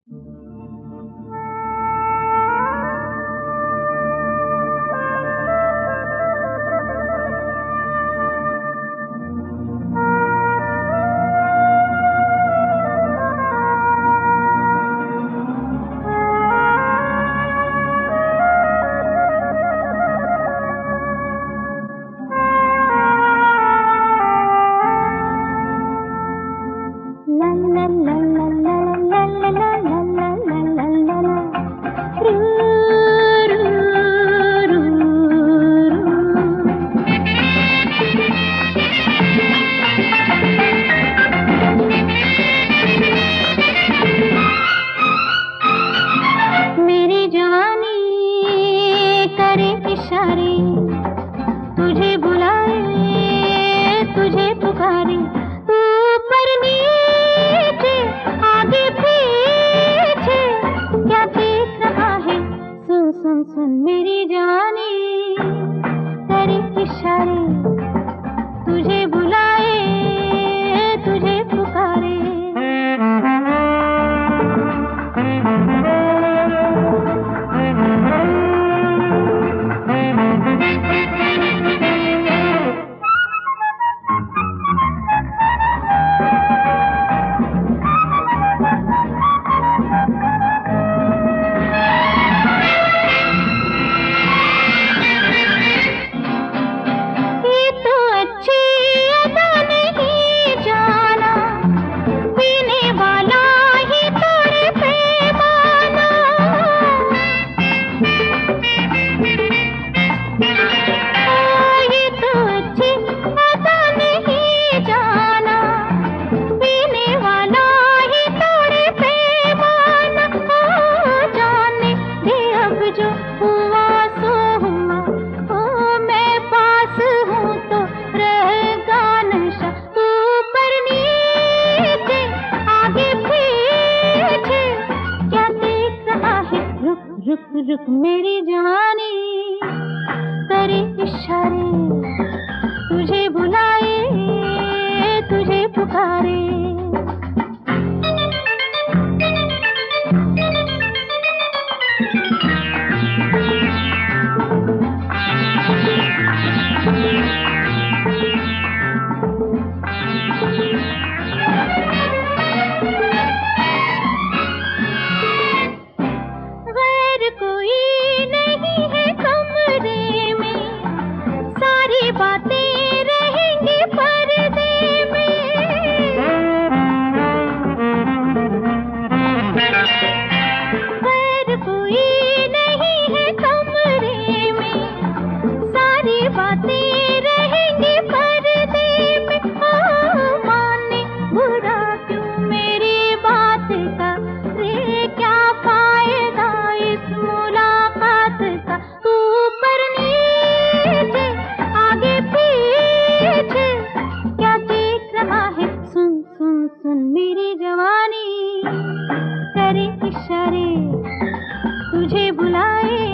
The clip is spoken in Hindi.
इशारे तुझे बुलाए, तुझे पुकारे, ऊपर नीचे आगे पीछे क्या देख रहा है? सुन सुन सुन मेरी जानी तेरे इशारे तुझे बुलाए, तुझे पुकारे। रुक रुक मेरी जवानी तेरे इशारे तुझे बुलाए, तुझे पुकारे। बातें रहेंगी पर्दे में, खैर कोई नहीं है कमरे में, सारी बातें रहेंगी पर्दे में। माने बुरा क्यों मेरी बात का, रे क्या फायदा इस मुलाकात का? ऊपर नीचे आगे पीछे क्या देख रहा है? सुन सुन सुन मेरी जवानी तेरे इशारे तुझे बुलाए,